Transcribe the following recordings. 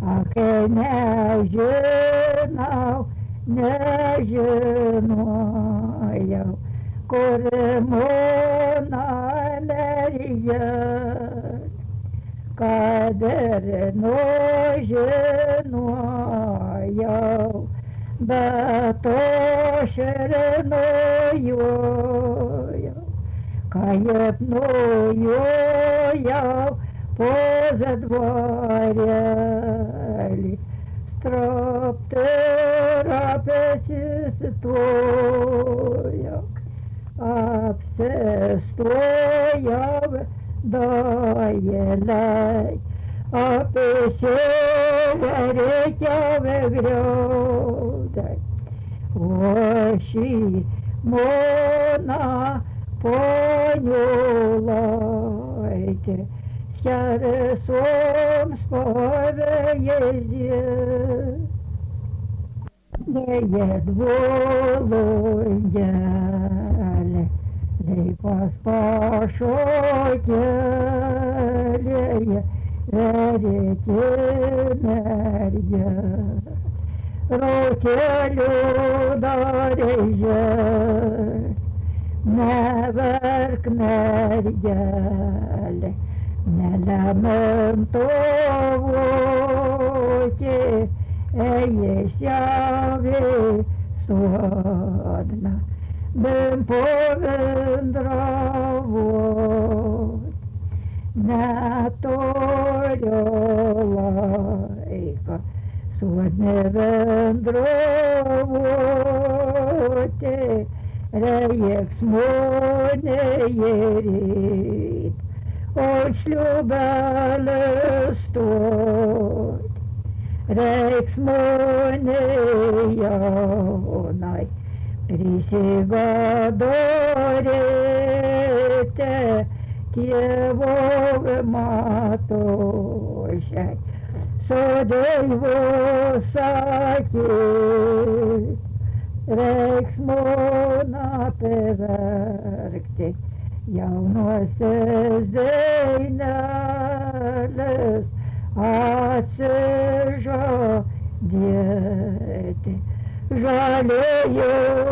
a kai nežinau, nežinojau, kur mano Marija, kad ir nužinojau, bet aš ir nujojau, kaip nujojau po dvarelį, apsistojau, dailai, apsiverkiau griaudai, o šį mona poniulaitė, skersoms pavėjėsi, nejedvolungelė, leipas pašokėlėje, verėkė mergė, rautelių darėje, neverk mergelė, nelamentuokė, ėjęsiavė sodna, bym povendravot, neturiu laiko sodne vendravoti, reiks monėje ryt, o šliubelės stot, reiks monėje jaunai, prisigadorėte tėvo matošiai, sodeivo sakė, reiks mona paverkti, jaunosios dainelės atsižadėti, žalėjo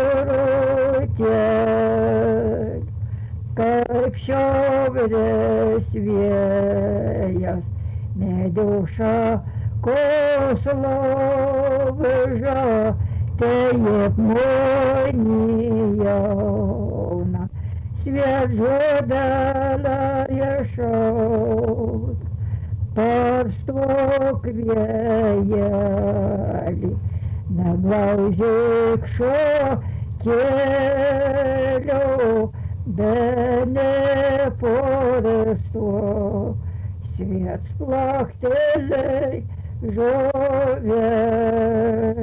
rūtėlį, kaip šiaurės vėjas, medžių šakos lauža, taip moni jauna, sviežuodėlę iešaut, parstok vėjelį, neglaužyk šokėlio, be neporesto, sviets plakteliai žovė.